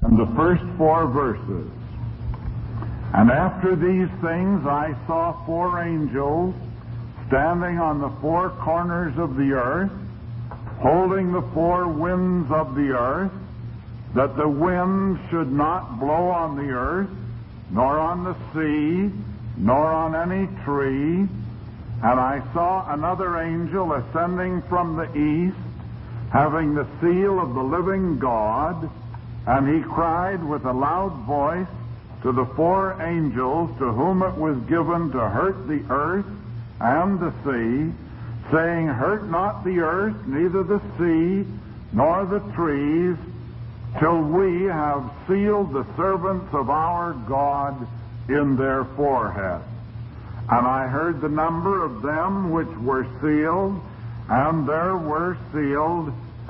and the first 4 verses. And after these things I saw 4 angels standing on the 4 corners of the earth, holding the 4 winds of the earth, that the wind should not blow on the earth, nor on the sea, nor on any tree. And I saw another angel ascending from the east, having the seal of the living God, and he cried with a loud voice to the 4 angels to whom it was given to hurt the earth and the sea, saying, Hurt not the earth, neither the sea, nor the trees, till we have sealed the servants of our God in their foreheads. And I heard the number of them which were sealed, and there were sealed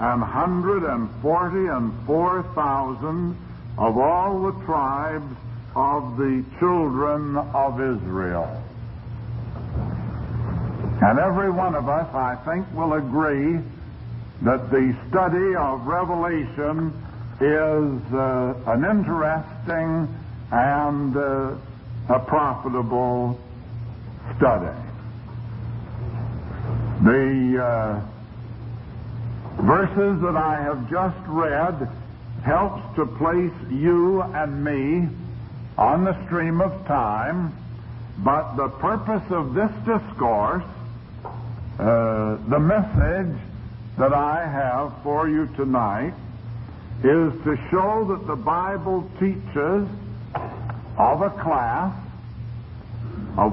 144,000 of all the tribes of the children of Israel. And every one of us, I think, will agree that the study of Revelation is an interesting and a profitable study. The verses that I have just read helps to place you and me on the stream of time, but the purpose of this discourse, the message that I have for you tonight, is to show that the Bible teaches of a class of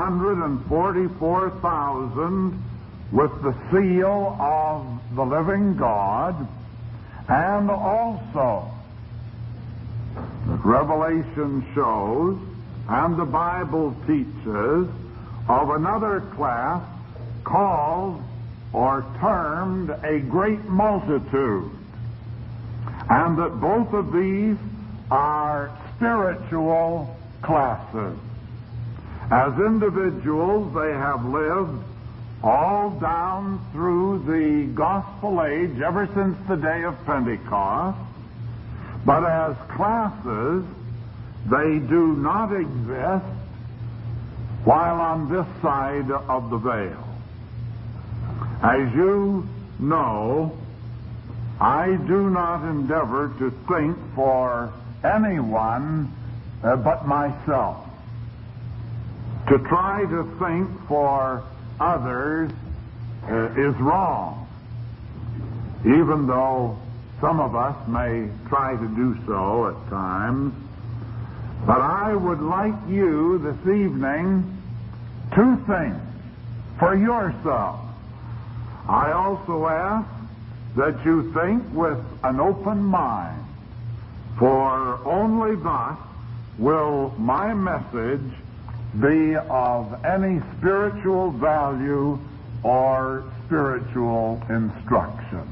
144,000 with the seal of the living God, and also that Revelation shows and the Bible teaches of another class called or termed a great multitude, and that both of these are spiritual classes. As individuals, they have lived all down through the gospel age, ever since the day of Pentecost, but as classes, they do not exist while on this side of the veil. As you know, I do not endeavor to think for anyone but myself. To try to think for others is wrong, even though some of us may try to do so at times. But I would like you this evening to think for yourself. I also ask that you think with an open mind, for only thus will my message be of any spiritual value or spiritual instruction.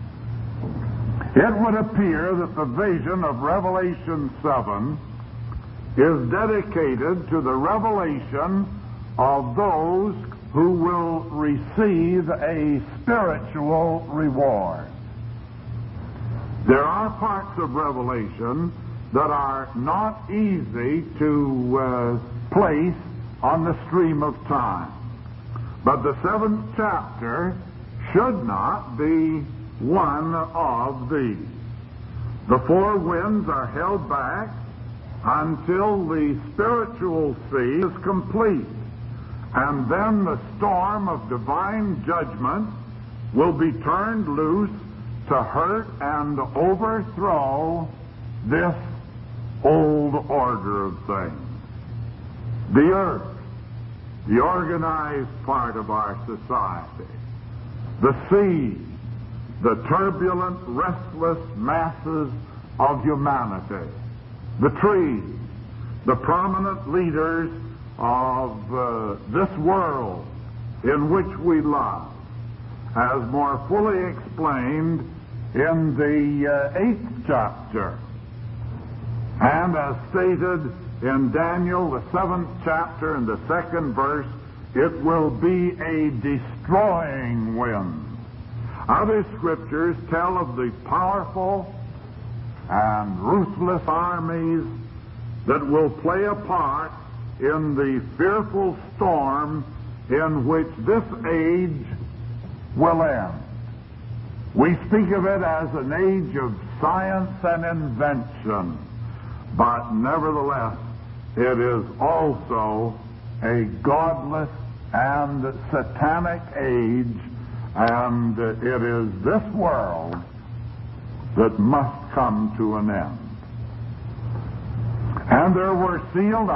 It would appear that the vision of Revelation 7 is dedicated to the revelation of those who will receive a spiritual reward. There are parts of Revelation that are not easy to place on the stream of time. But the 7th chapter should not be one of these. The 4 winds are held back until the spiritual sea is complete, and then the storm of divine judgment will be turned loose to hurt and overthrow this old order of things. The earth, the organized part of our society, the sea, the turbulent, restless masses of humanity, the trees, the prominent leaders of this world in which we love, as more fully explained in the 8th chapter, and as stated in Daniel, the 7th chapter and the 2nd verse, it will be a destroying wind. Other scriptures tell of the powerful and ruthless armies that will play a part in the fearful storm in which this age will end. We speak of it as an age of science and invention, but nevertheless, it is also a godless and satanic age, and it is this world that must come to an end. And there were sealed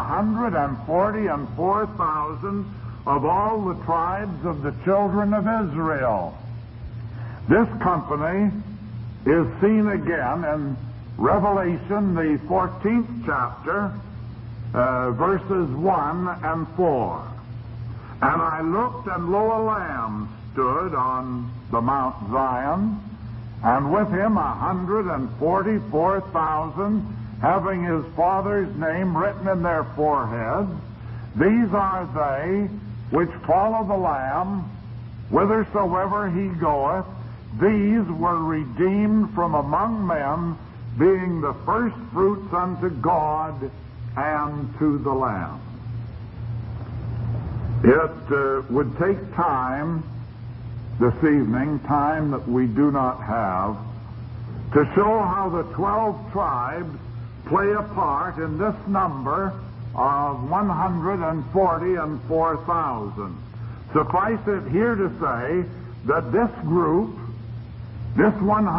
144,000 of all the tribes of the children of Israel. This company is seen again in Revelation, the 14th chapter, verses 1 and 4. And I looked, and lo, a Lamb stood on the Mount Zion, and with him 144,000, having his Father's name written in their foreheads. These are they which follow the Lamb whithersoever he goeth. These were redeemed from among men, being the first fruits unto God and to the Lamb. It would take time this evening, time that we do not have, to show how the 12 tribes play a part in this number of 144,000. Suffice it here to say that this group, this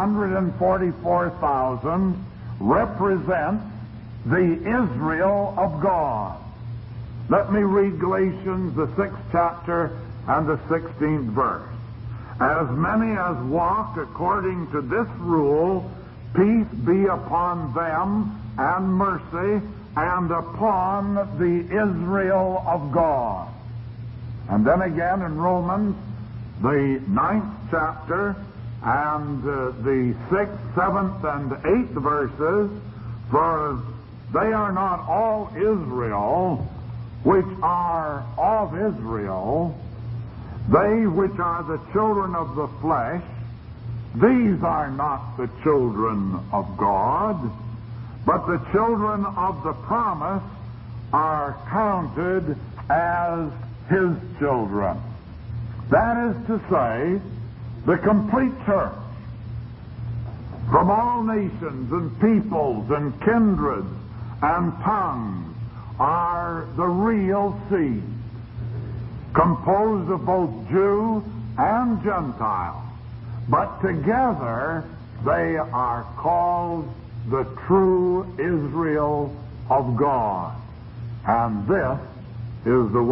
144,000, represents the Israel of God. Let me read Galatians, the 6th chapter and the 16th verse. As many as walk according to this rule, peace be upon them and mercy, and upon the Israel of God. And then again in Romans, the 9th chapter, and the 6th, 7th, and 8th verses, for they are not all Israel which are of Israel, they which are the children of the flesh, these are not the children of God, but the children of the promise are counted as his children. That is to say, the complete church, from all nations and peoples and kindreds and tongues, are the real seed, composed of both Jew and Gentile. But together they are called the true Israel of God. And this is the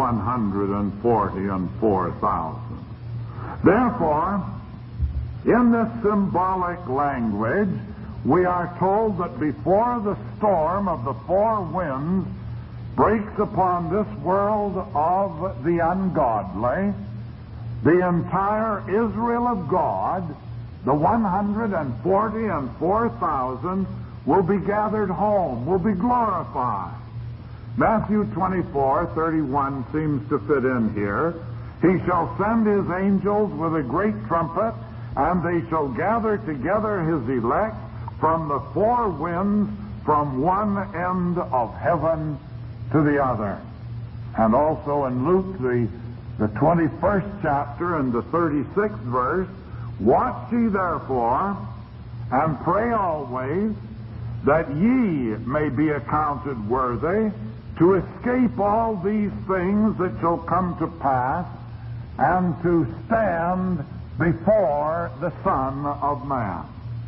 144,000. Therefore, in this symbolic language, we are told that before the storm of the four winds breaks upon this world of the ungodly, the entire Israel of God, the 144,000, will be gathered home, will be glorified. Matthew 24:31 seems to fit in here. He shall send his angels with a great trumpet, and they shall gather together his elect from the four winds, from one end of heaven to the other. And also in Luke, the 21st chapter and the 36th verse, watch ye therefore, and pray always, that ye may be accounted worthy to escape all these things that shall come to pass, and to stand before the Son of Man.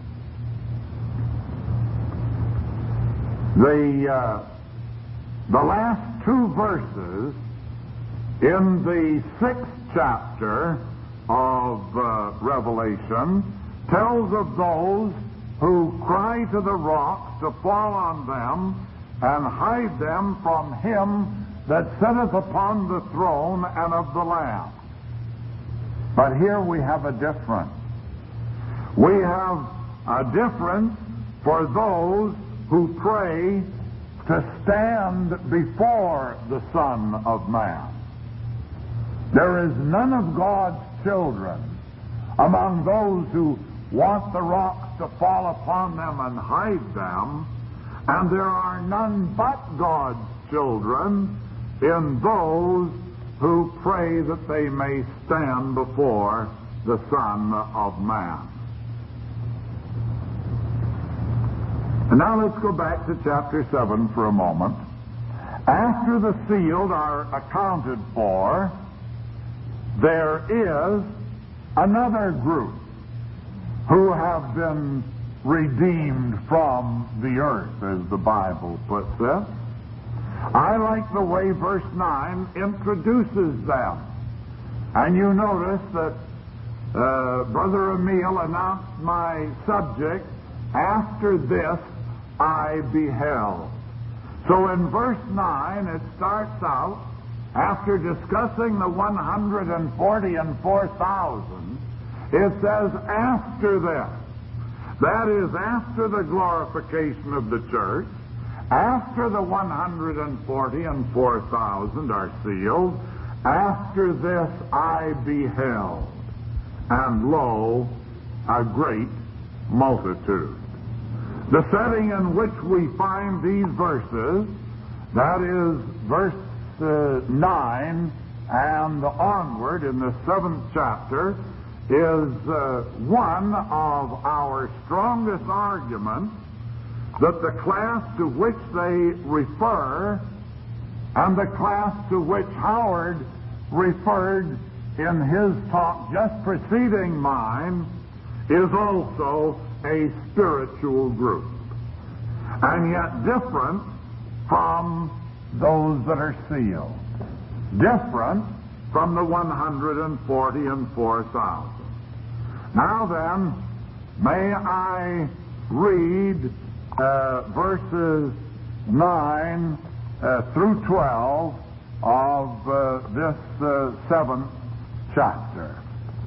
The last two verses in the 6th chapter of Revelation tells of those who cry to the rocks to fall on them and hide them from him that sitteth upon the throne and of the Lamb. But here we have a difference. We have a difference for those who pray to stand before the Son of Man. There is none of God's children among those who want the rocks to fall upon them and hide them, and there are none but God's children in those who pray that they may stand before the Son of Man. And now let's go back to chapter 7 for a moment. After the sealed are accounted for, there is another group who have been redeemed from the earth, as the Bible puts it. I like the way verse 9 introduces them. And you notice that Brother Emil announced my subject, "After this I beheld." So in verse 9 it starts out, after discussing the 144,000, it says, "After this." That is, after the glorification of the church, after the 144,000 are sealed, "After this I beheld, and lo, a great multitude." The setting in which we find these verses, that is verse 9 and onward in the 7th chapter, is one of our strongest arguments that the class to which they refer and the class to which Howard referred in his talk just preceding mine is also a spiritual group, and yet different from those that are sealed, different from the 144,000. Now then, may I read verses 9 through 12 of this 7th chapter.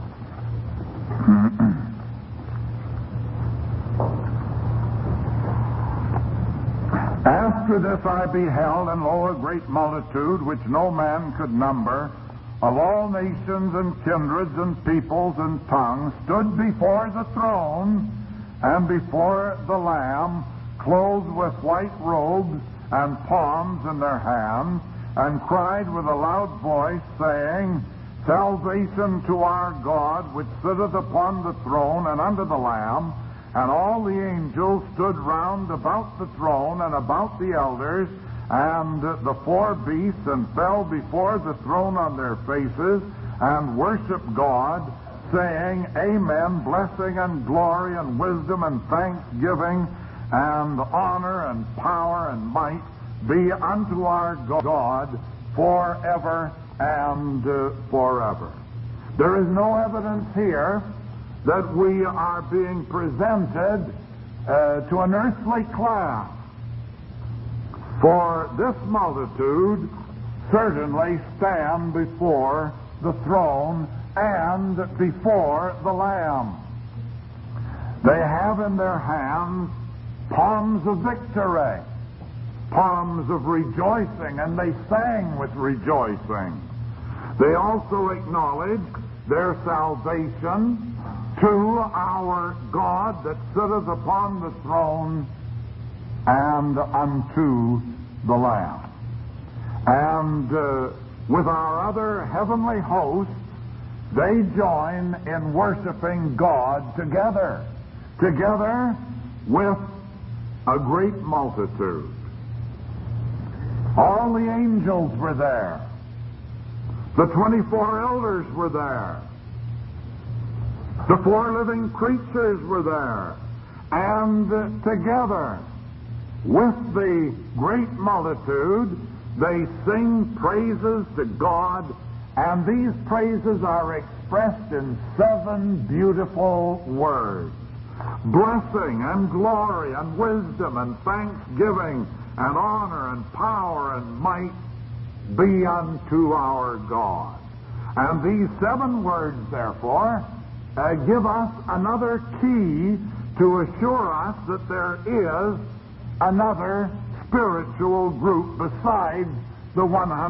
"After this I beheld, and lo, a great multitude, which no man could number, of all nations and kindreds and peoples and tongues, stood before the throne and before the Lamb, clothed with white robes and palms in their hands, and cried with a loud voice, saying, Salvation to our God, which sitteth upon the throne, and unto the Lamb. And all the angels stood round about the throne and about the elders and the four beasts, and fell before the throne on their faces, and worshiped God, saying, Amen, blessing and glory and wisdom and thanksgiving and honor and power and might be unto our God forever and forever. There is no evidence here that we are being presented to an earthly class. For this multitude certainly stand before the throne and before the Lamb. They have in their hands palms of victory, palms of rejoicing, and they sang with rejoicing. They also acknowledge their salvation to our God that sitteth upon the throne and unto the Lamb. And with our other heavenly hosts, they join in worshiping God together with a great multitude. All the angels were there. The 24 elders were there. The four living creatures were there. And together with the great multitude, they sing praises to God, and these praises are expressed in 7 beautiful words. Blessing and glory and wisdom and thanksgiving and honor and power and might be unto our God. And these 7 words, therefore, give us another key to assure us that there is another spiritual group besides the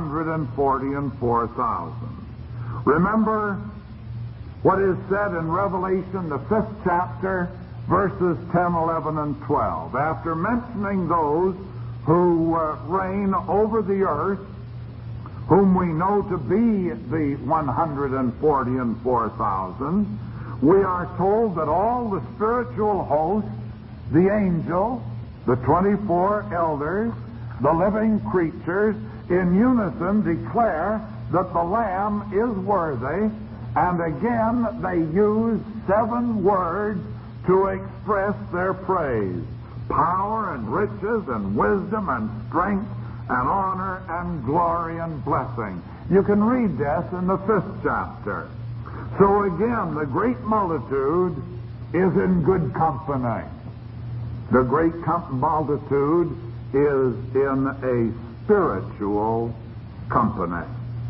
144,000. Remember what is said in Revelation, the 5th chapter, verses 10, 11, and 12. After mentioning those who reign over the earth, whom we know to be the 144,000, we are told that all the spiritual hosts, the angels, the 24 elders, the living creatures, in unison declare that the Lamb is worthy, and again they use 7 words to express their praise: power and riches and wisdom and strength and honor and glory and blessing. You can read this in the 5th chapter. So again, the great multitude is in good company. The great multitude is in a spiritual company.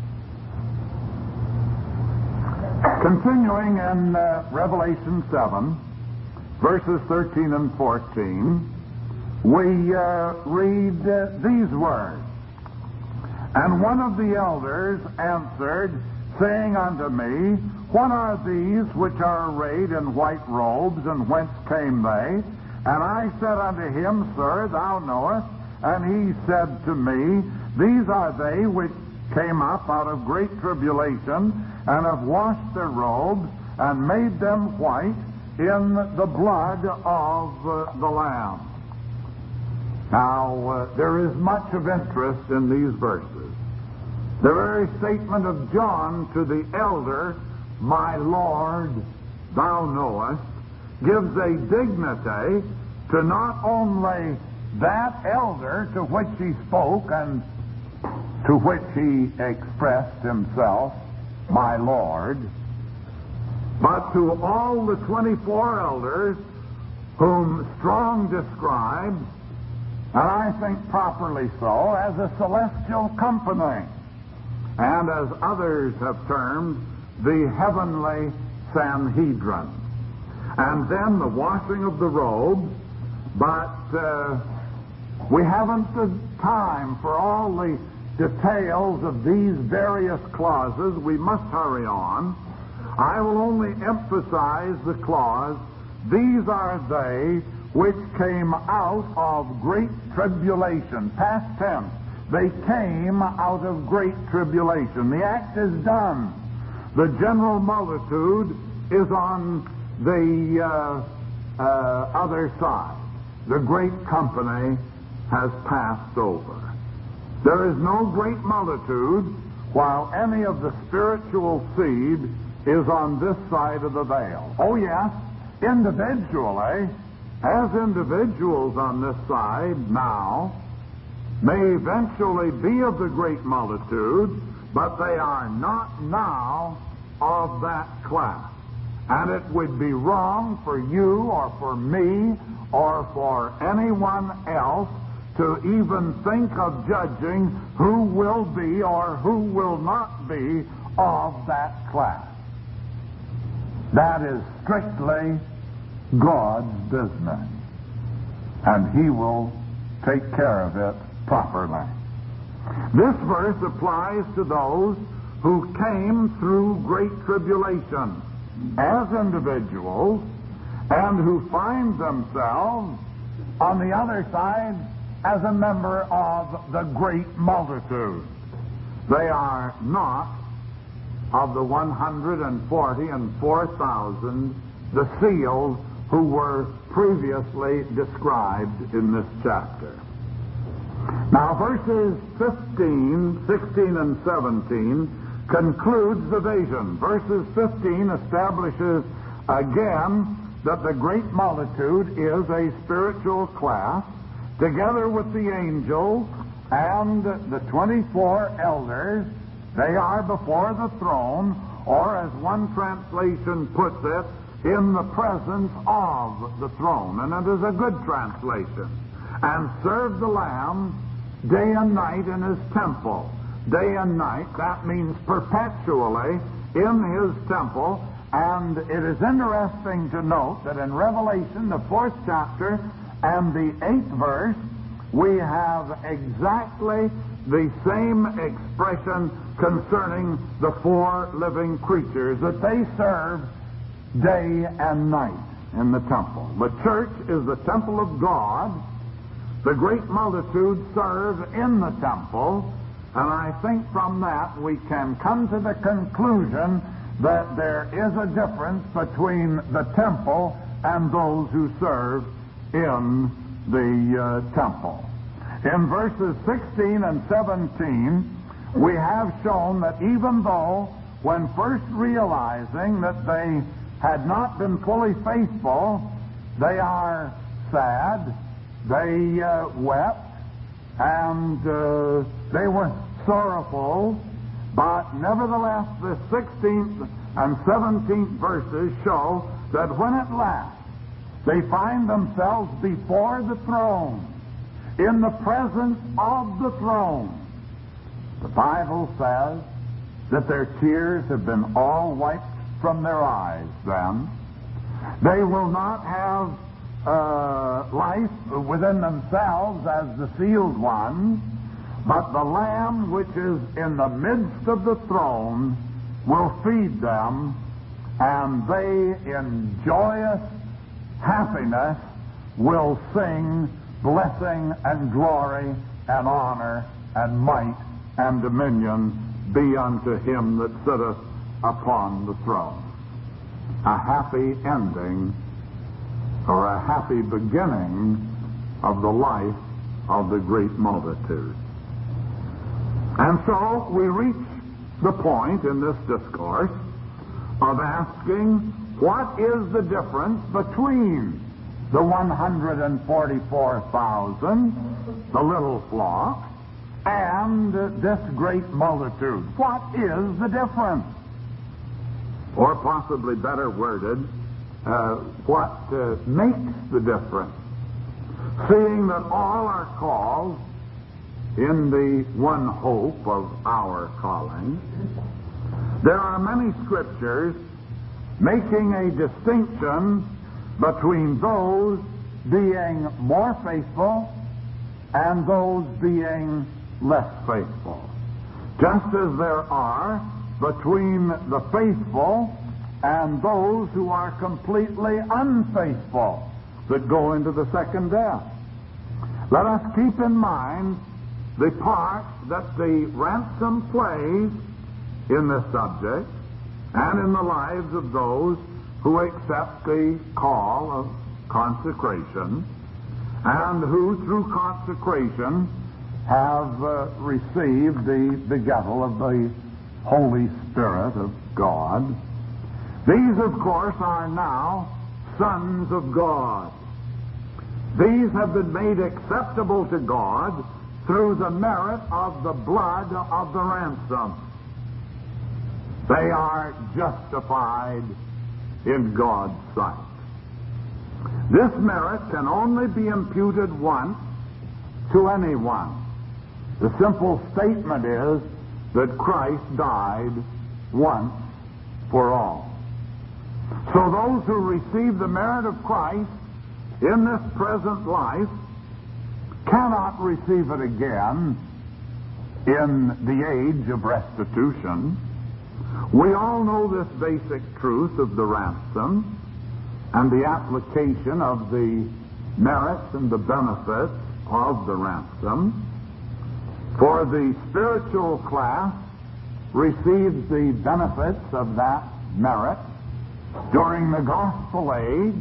Continuing in Revelation 7, verses 13 and 14, we read these words. And one of the elders answered, saying unto me, What are these which are arrayed in white robes, and whence came they? And I said unto him, Sir, thou knowest. And he said to me, These are they which came up out of great tribulation, and have washed their robes, and made them white in the blood of the Lamb. Now, there is much of interest in these verses. The very statement of John to the elder, My Lord, thou knowest, gives a dignity to not only that elder to which he spoke and to which he expressed himself, My Lord, but to all the 24 elders whom Strong describes, and I think properly so, as a celestial company, and as others have termed, the heavenly Sanhedrin. And then the washing of the robes, but we haven't the time for all the details of these various clauses. We must hurry on. I will only emphasize the clause, These are they which came out of great tribulation. Past tense. They came out of great tribulation. The act is done. The general multitude is on the other side. The great company has passed over. There is no great multitude while any of the spiritual seed is on this side of the veil. Oh yes, individually, as individuals on this side now, may eventually be of the great multitude, but they are not now of that class. And it would be wrong for you or for me or for anyone else to even think of judging who will be or who will not be of that class. That is strictly God's business, and He will take care of it properly. This verse applies to those who came through great tribulation as individuals and who find themselves on the other side as a member of the great multitude. They are not of the 144,000, the sealed, who were previously described in this chapter. Now, verses 15, 16, and 17 concludes the vision. Verses 15 establishes again that the great multitude is a spiritual class, together with the angels and the 24 elders. They are before the throne, or as one translation puts it, in the presence of the throne. And it is a good translation. And serve the Lamb day and night in His temple. Day and night, that means perpetually in His temple. And it is interesting to note that in Revelation, the 4th chapter and the 8th verse, we have exactly the same expression concerning the 4 living creatures, that they serve day and night. in the temple. The church is the temple of God. The great multitude serve in the temple. And I think from that we can come to the conclusion that there is a difference between the temple and those who serve in the temple. In verses 16 and 17, we have shown that even though, when first realizing that they had not been fully faithful, they are sad, they wept, and they were sorrowful, but nevertheless the 16th and 17th verses show that when at last they find themselves before the throne, in the presence of the throne, the Bible says that their tears have been all wiped from their eyes then. They will not have life within themselves as the sealed ones, but the Lamb which is in the midst of the throne will feed them, and they in joyous happiness will sing blessing and glory and honor and might and dominion be unto him that sitteth upon the throne. A happy ending, or a happy beginning of the life of the great multitude. And so we reach the point in this discourse of asking, what is the difference between the 144,000, the little flock, and this great multitude? What is the difference? Or possibly better worded, what makes the difference? Seeing that all are called in the one hope of our calling, there are many scriptures making a distinction between those being more faithful and those being less faithful. Just as there are between the faithful and those who are completely unfaithful that go into the second death. Let us keep in mind the part that the ransom plays in this subject and in the lives of those who accept the call of consecration and who through consecration have received the begettal of the Holy Spirit of God. These, of course, are now sons of God. These have been made acceptable to God through the merit of the blood of the ransom. They are justified in God's sight. This merit can only be imputed once to anyone. The simple statement is that Christ died once for all. So those who receive the merit of Christ in this present life cannot receive it again in the age of restitution. We all know this basic truth of the ransom and the application of the merits and the benefits of the ransom. For the spiritual class receives the benefits of that merit during the gospel age,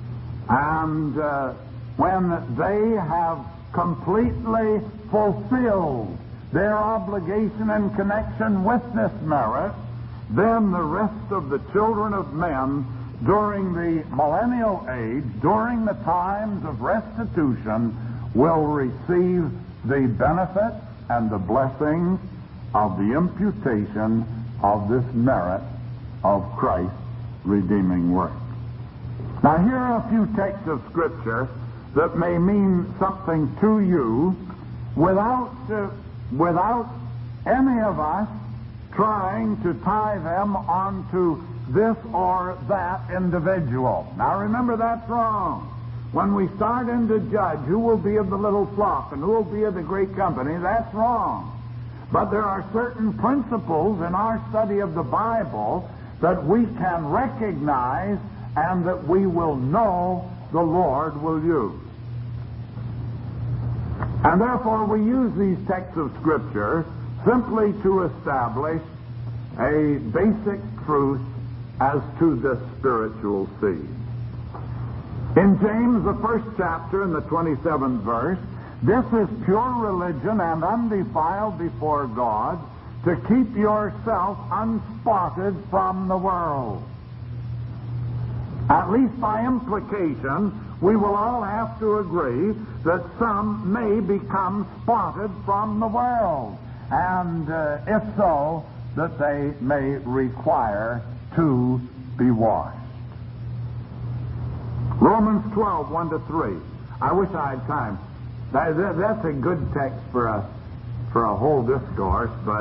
and when they have completely fulfilled their obligation in connection with this merit, then the rest of the children of men during the millennial age, during the times of restitution, will receive the benefit and the blessings of the imputation of this merit of Christ's redeeming work. Now here are a few texts of Scripture that may mean something to you without any of us trying to tie them onto this or that individual. Now remember, that's wrong. When we start in to judge who will be of the little flock and who will be of the great company, that's wrong. But there are certain principles in our study of the Bible that we can recognize and that we will know the Lord will use. And therefore we use these texts of Scripture simply to establish a basic truth as to this spiritual seed. In James, the 1st chapter and the 27th verse, this is pure religion and undefiled before God, to keep yourself unspotted from the world. At least by implication, we will all have to agree that some may become spotted from the world, and if so, that they may require to be washed. Romans 12, 1 to 3. I wish I had time. That's a good text for a whole discourse, but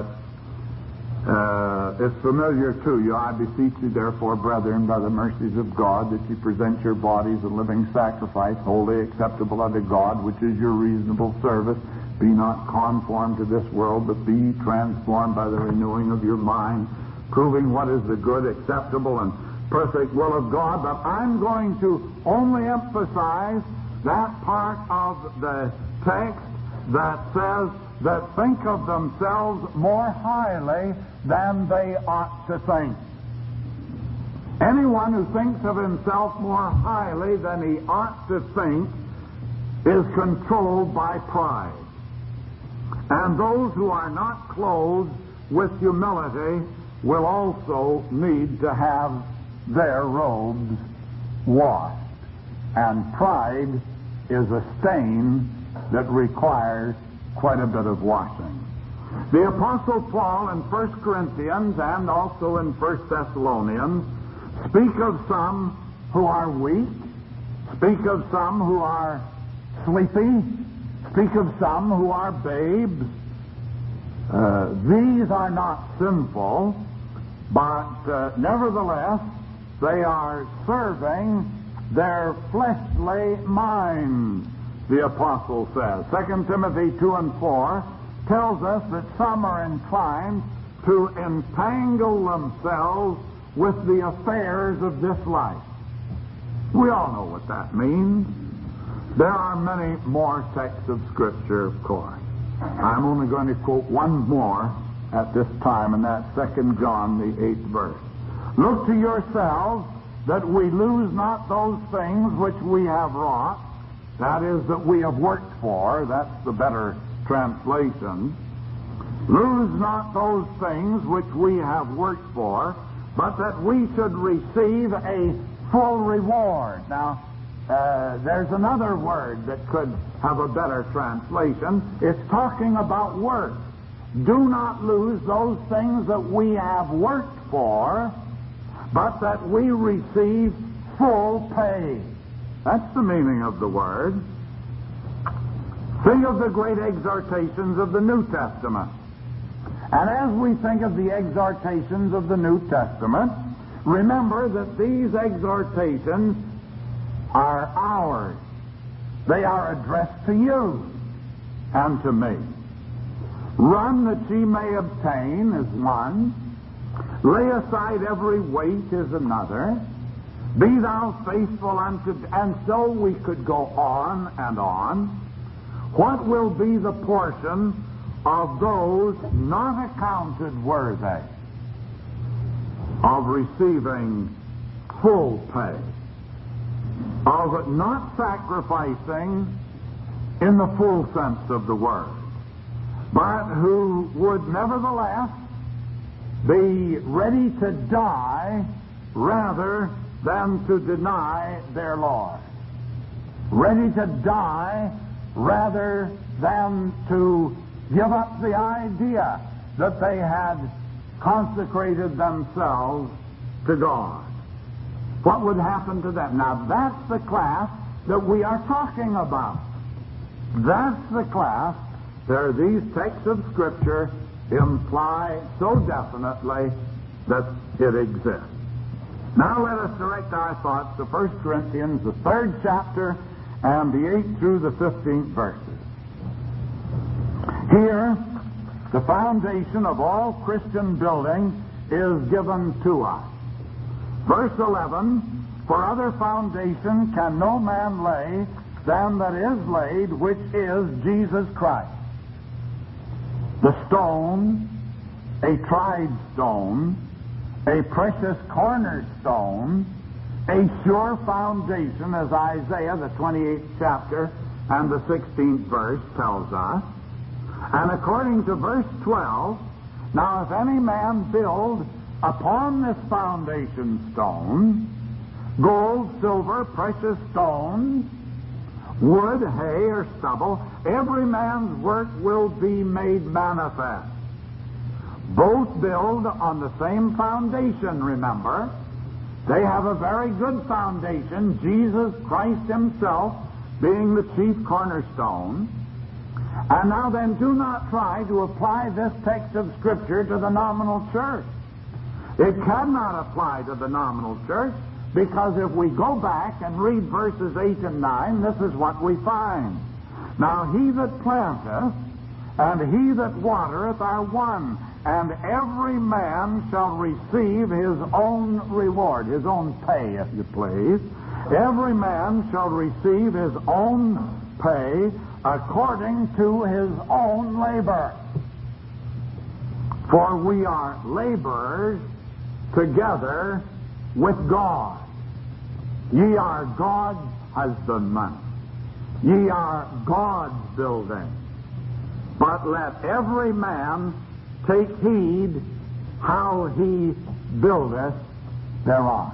it's familiar to you. I beseech you, therefore, brethren, by the mercies of God, that you present your bodies a living sacrifice, wholly acceptable unto God, which is your reasonable service. Be not conformed to this world, but be transformed by the renewing of your mind, proving what is the good, acceptable, and perfect will of God. But I'm going to only emphasize that part of the text that says that think of themselves more highly than they ought to think. Anyone who thinks of himself more highly than he ought to think is controlled by pride. And those who are not clothed with humility will also need to have their robes washed. And pride is a stain that requires quite a bit of washing. The Apostle Paul in 1 Corinthians and also in 1 Thessalonians speak of some who are weak, speak of some who are sleepy, speak of some who are babes. These are not sinful, but nevertheless they are serving their fleshly minds, the apostle says. 2 Timothy 2 and 4 tells us that some are inclined to entangle themselves with the affairs of this life. We all know what that means. There are many more texts of Scripture, of course. I'm only going to quote one more at this time, and that's 2 John, the 8th verse. Look to yourselves that we lose not those things which we have wrought, that is, that we have worked for. That's the better translation. Lose not those things which we have worked for, but that we should receive a full reward. Now, there's another word that could have a better translation. It's talking about work. Do not lose those things that we have worked for, but that we receive full pay. That's the meaning of the word. Think of the great exhortations of the New Testament. And as we think of the exhortations of the New Testament, remember that these exhortations are ours. They are addressed to you and to me. Run that ye may obtain is one. Lay aside every weight is another. Be thou faithful unto... And so we could go on and on. What will be the portion of those not accounted worthy of receiving full pay, of not sacrificing in the full sense of the word, but who would nevertheless be ready to die rather than to deny their Lord, ready to die rather than to give up the idea that they had consecrated themselves to God. What would happen to them? Now, that's the class that we are talking about. That's the class that these texts of Scripture imply so definitely that it exists. Now let us direct our thoughts to 1 Corinthians, the 3rd chapter, and the 8th through the 15th verses. Here, the foundation of all Christian building is given to us. Verse 11 For other foundation can no man lay than that is laid, which is Jesus Christ. The stone, a tried stone, a precious cornerstone, a sure foundation, as Isaiah, the 28th chapter and the 16th verse tells us. And according to verse 12, now if any man build upon this foundation stone, gold, silver, precious stones, wood, hay, or stubble, every man's work will be made manifest. Both build on the same foundation, remember. They have a very good foundation, Jesus Christ himself being the chief cornerstone. And now then, do not try to apply this text of Scripture to the nominal church. It cannot apply to the nominal church, because if we go back and read verses 8 and 9, this is what we find. Now he that planteth and he that watereth are one, and every man shall receive his own reward, his own pay, if you please. Every man shall receive his own pay according to his own labor. For we are laborers together with God. Ye are God's husbandmen. Ye are God's building. But let every man take heed how he buildeth thereon.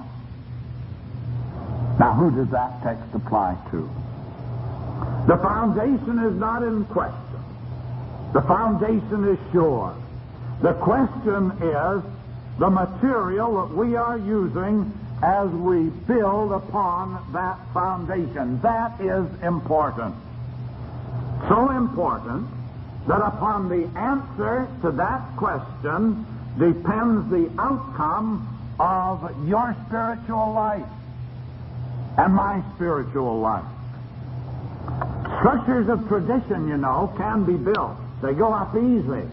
Now, who does that text apply to? The foundation is not in question. The foundation is sure. The question is the material that we are using as we build upon that foundation. That is important. So important that upon the answer to that question depends the outcome of your spiritual life and my spiritual life. Structures of tradition, you know, can be built. They go up easy.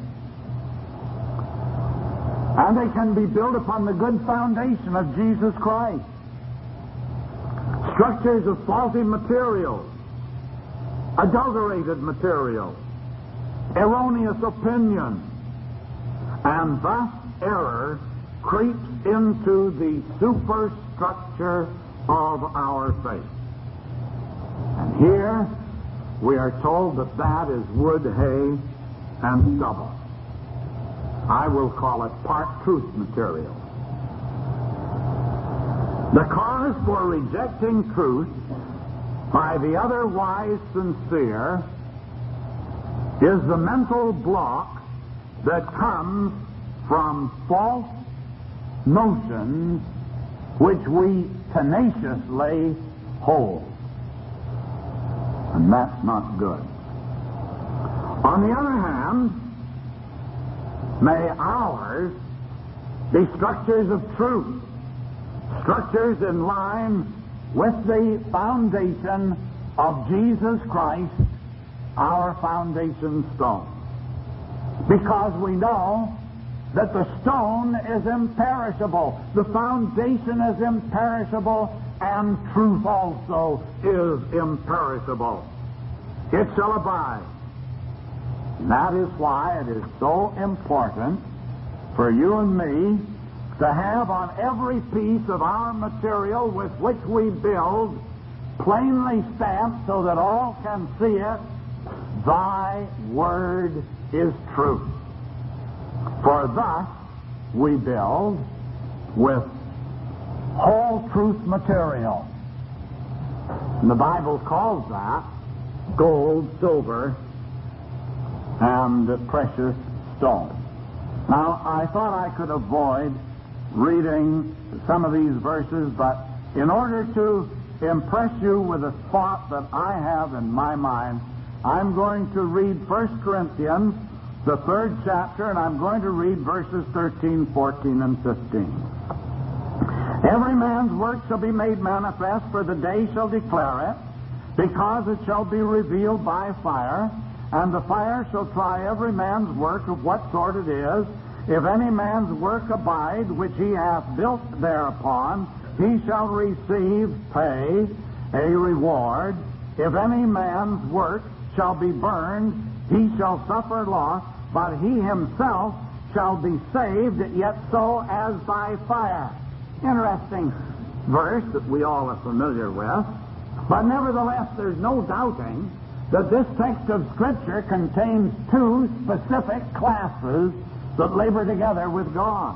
And they can be built upon the good foundation of Jesus Christ. Structures of faulty materials, adulterated materials, erroneous opinion, and thus error creeps into the superstructure of our faith. And here we are told that that is wood, hay, and stubble. I will call it part truth material. The cause for rejecting truth by the otherwise sincere is the mental block that comes from false notions which we tenaciously hold. And that's not good. On the other hand, may ours be structures of truth, structures in line with the foundation of Jesus Christ, our foundation stone. Because we know that the stone is imperishable, the foundation is imperishable, and truth also is imperishable. It shall abide. And that is why it is so important for you and me to have on every piece of our material with which we build plainly stamped so that all can see it, Thy word is truth. For thus we build with whole truth material. And the Bible calls that gold, silver, and precious stone. Now, I thought I could avoid reading some of these verses, but in order to impress you with a thought that I have in my mind, I'm going to read 1 Corinthians, the 3rd chapter, and I'm going to read verses 13, 14, and 15. Every man's work shall be made manifest, for the day shall declare it, because it shall be revealed by fire, and the fire shall try every man's work of what sort it is. If any man's work abide, which he hath built thereupon, he shall receive pay, a reward. If any man's work shall be burned, he shall suffer loss, but he himself shall be saved, yet so as by fire. Interesting verse that we all are familiar with, but nevertheless there's no doubting that this text of Scripture contains two specific classes that labor together with God.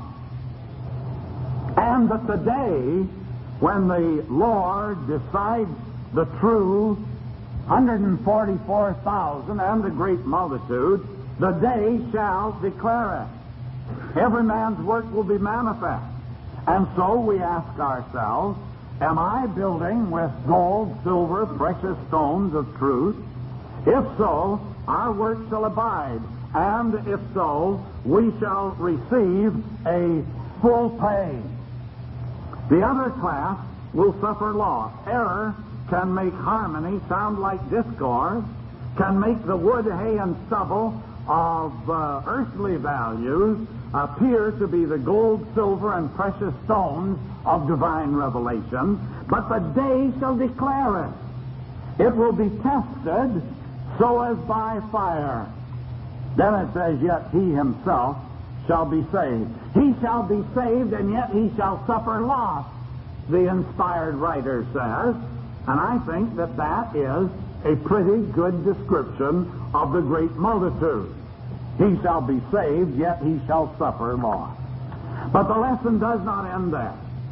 And that the day when the Lord decides the true 144,000 and the great multitude, the day shall declare it. Every man's work will be manifest. And so we ask ourselves, am I building with gold, silver, precious stones of truth? If so, our work shall abide. And if so, we shall receive a full pay. The other class will suffer loss. Error can make harmony sound like discord, can make the wood, hay, and stubble of earthly values appear to be the gold, silver, and precious stones of divine revelation, but the day shall declare it. It will be tested so as by fire. Then it says, yet he himself shall be saved. He shall be saved, and yet he shall suffer loss, the inspired writer says. And I think that that is a pretty good description of the great multitude. He shall be saved, yet he shall suffer loss. But the lesson does not end there.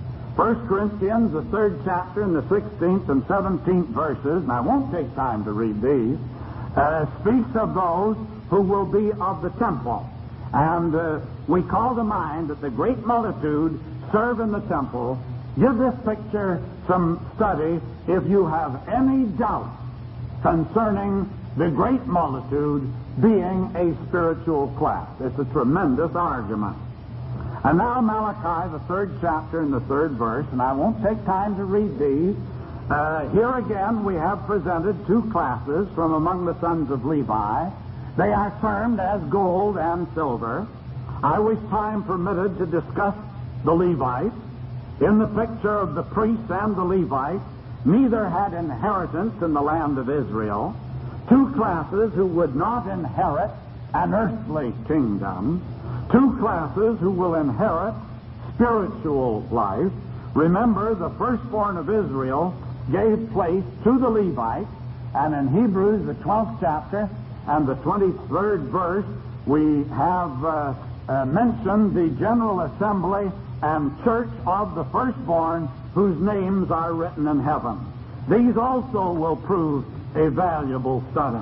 1 Corinthians, the 3rd chapter, and the 16th and 17th verses, and I won't take time to read these, speaks of those who will be of the temple. And we call to mind that the great multitude serve in the temple. Give this picture some study if you have any doubt concerning the great multitude being a spiritual class. It's a tremendous argument. And now Malachi, the 3rd chapter and the 3rd verse, and I won't take time to read these. Here again we have presented two classes from among the sons of Levi. They are termed as gold and silver. I wish time permitted to discuss the Levites. In the picture of the priests and the Levites, neither had inheritance in the land of Israel. Two classes who would not inherit an earthly kingdom. Two classes who will inherit spiritual life. Remember, the firstborn of Israel gave place to the Levites, and in Hebrews, the 12th chapter and the 23rd verse, we have mentioned the General Assembly and church of the firstborn whose names are written in heaven. These also will prove a valuable study.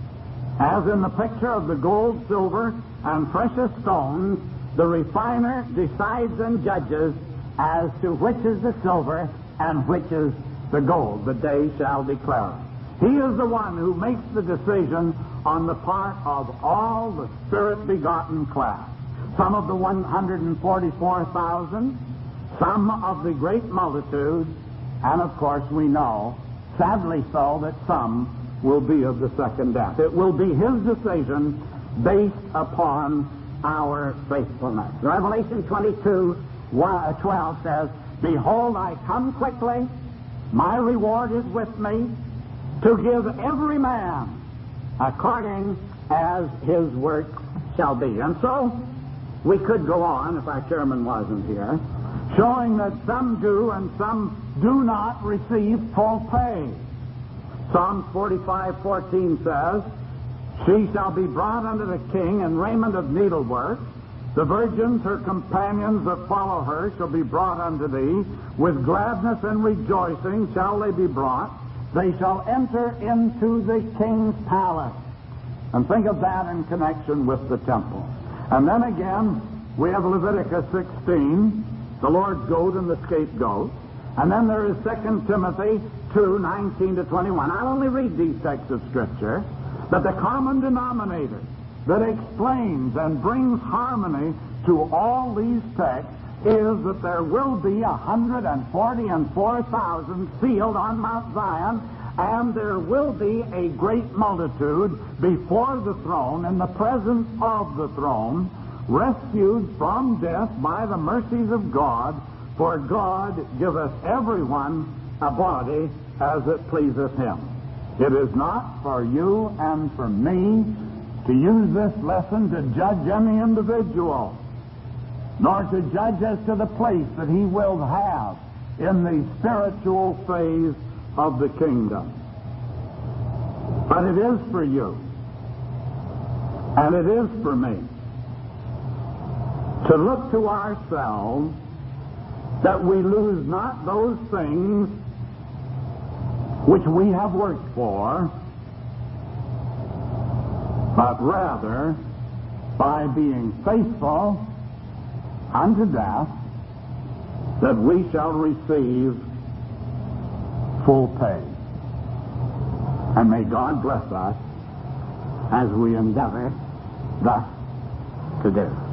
As in the picture of the gold, silver, and precious stones, the refiner decides and judges as to which is the silver and which is the gold. The day shall declare it. He is the one who makes the decision on the part of all the Spirit-begotten class. Some of the 144,000, some of the great multitude, and of course we know, sadly so, that some will be of the second death. It will be his decision based upon our faithfulness. Revelation 22:12 says, behold, I come quickly, my reward is with me, to give every man according as his work shall be. And so, we could go on, if our chairman wasn't here, showing that some do and some do not receive full pay. Psalms 45:14 says, she shall be brought unto the king in raiment of needlework. The virgins, her companions that follow her, shall be brought unto thee. With gladness and rejoicing shall they be brought. They shall enter into the king's palace. And think of that in connection with the temple. And then again, we have Leviticus 16, the Lord's goat and the scapegoat. And then there is 2 Timothy 2:19-21. I'll only read these texts of Scripture, but the common denominator that explains and brings harmony to all these texts is that there will be 144,000 sealed on Mount Zion, and there will be a great multitude before the throne, in the presence of the throne, rescued from death by the mercies of God For God giveth everyone a body as it pleaseth him. It is not for you and for me to use this lesson to judge any individual, nor to judge as to the place that he will have in the spiritual phase of the kingdom. But it is for you, and it is for me, to look to ourselves that we lose not those things which we have worked for, but rather by being faithful unto death, that we shall receive full pay. And may God bless us as we endeavor thus to do.